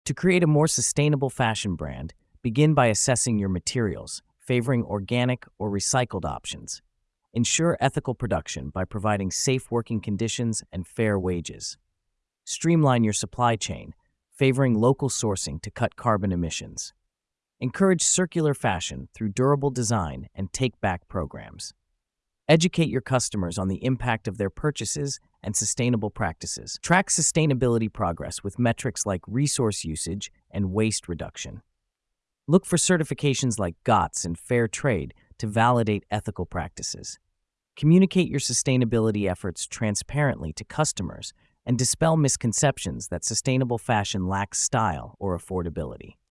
To create a more sustainable fashion brand, begin by assessing your materials, favoring organic or recycled options. Ensure ethical production by providing safe working conditions and fair wages. Streamline your supply chain, favoring local sourcing to cut carbon emissions. Encourage circular fashion through durable design and take-back programs. Educate your customers on the impact of their purchases and sustainable practices. Track sustainability progress with metrics like resource usage and waste reduction. Look for certifications like GOTS and Fair Trade to validate ethical practices. Communicate your sustainability efforts transparently to customers and dispel misconceptions that sustainable fashion lacks style or affordability.